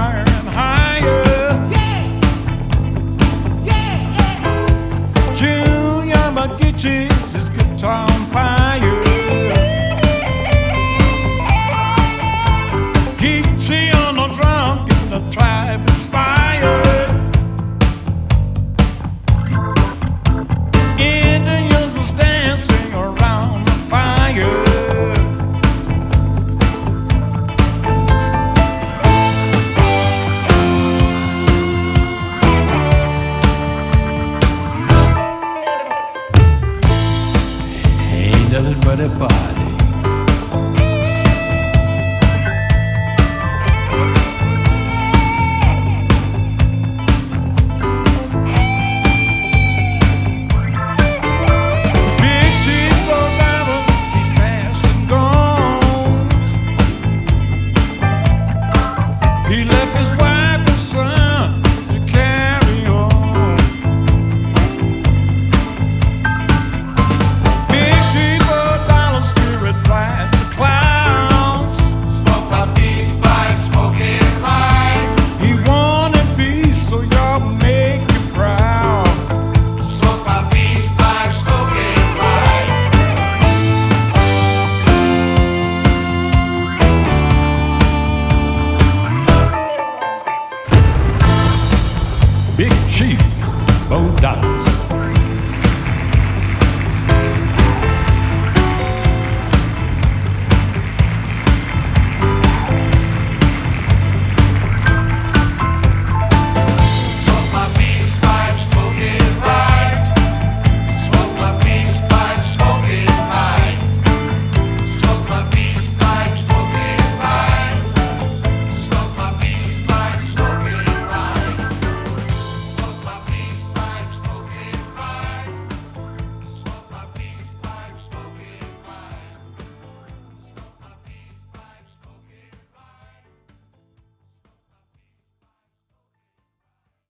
higher and higher. Junior McGitches is guitar on fire. Geechee on the drum, getting the tribe inspired. Indians was dancing around the fire. Ain't nothing but a party. Big Chief O'Donnell's, he's fast and gone. He left his wife and son to carry on. Big Chief O'Donnell's spirit rides the clouds. Smoke my beach pipe, smoking light. He wanted peace, so y'all make you proud. Smoke my beach pipe, smoking light. Big Chief O'Donnell's.